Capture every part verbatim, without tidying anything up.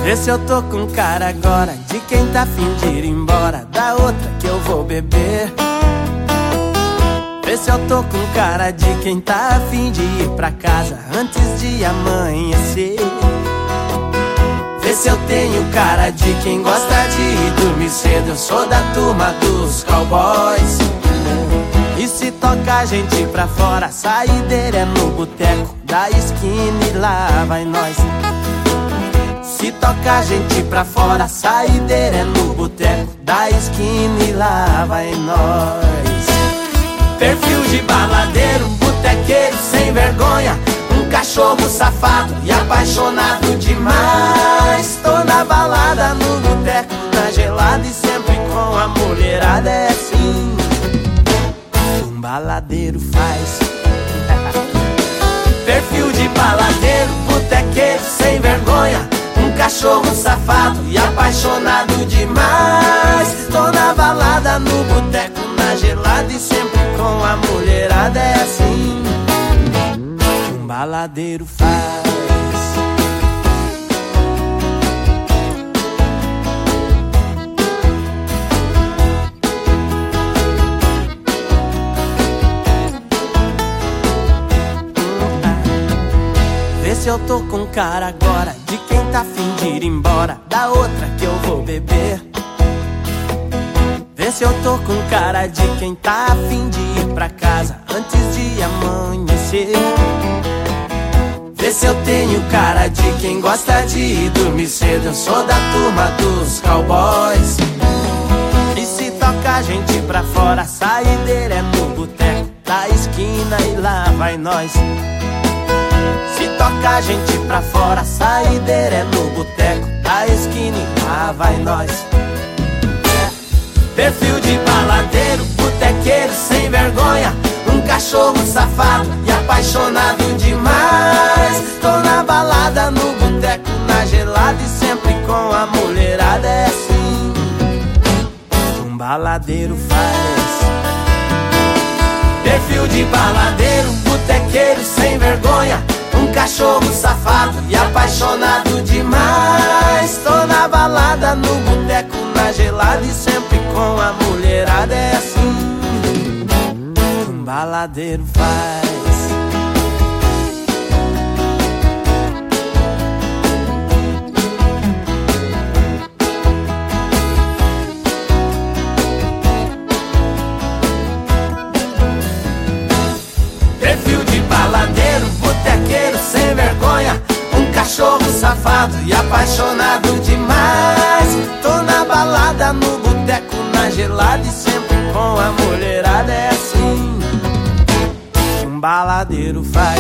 Vê se eu tô com cara agora de quem tá afim de ir embora, da outra que eu vou beber. Vê se eu tô com cara de quem tá afim de ir pra casa antes de amanhecer. Vê se eu tenho cara de quem gosta de ir dormir cedo. Eu sou da turma dos cowboys. E se toca a gente pra fora, a saideira é no boteco da esquina e lá vai nós. Se toca a gente pra fora, a saideira é no boteco da esquina e lá vai nós. Perfil de baladeiro, botequeiro sem vergonha, um cachorro safado e apaixonado demais. Tô na balada, no boteco, na gelada e sempre com a mulherada. É assim que um baladeiro faz. Perfil de baladeiro, botequeiro sem vergonha, um cachorro safado e apaixonado demais. Tô na balada, no boteco, na gelada e sempre com a mulherada. É assim que um baladeiro faz. Vê se eu tô com cara agora de quem tá afim de ir embora, da outra que eu vou beber. Vê se eu tô com cara de quem tá afim de ir pra casa antes de amanhecer. Vê se eu tenho cara de quem gosta de ir dormir cedo. Eu sou da turma dos cowboys. E se toca a gente pra fora, a saideira é no boteco da esquina e lá vai nós. Se toca a gente pra fora, a saideira é no boteco da esquina e lá vai nós. Perfil de baladeiro, botequeiro sem vergonha, um cachorro safado e apaixonado demais. Tô na balada, no boteco, na gelada e sempre com a mulherada. É assim que um baladeiro faz. Perfil de baladeiro, botequeiro sem vergonha, um cachorro safado e apaixonado demais. Tô na balada, no boteco, na gelada e sempre com a mulherada. É assim que um baladeiro faz. Perfil de baladeiro, botequeiro sem vergonha, um cachorro safado e apaixonado demais. Tô na balada, no boteco, na gelada e sempre com a mulherada. É assim que um baladeiro faz.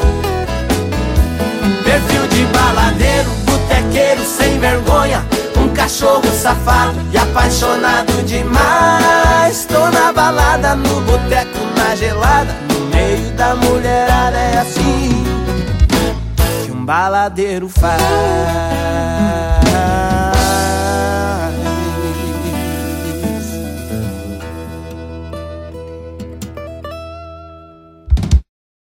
Perfil de baladeiro, botequeiro sem vergonha, um cachorro safado e apaixonado demais. Tô na balada, no boteco, na gelada, no meio da mulherada. É assim que um baladeiro faz.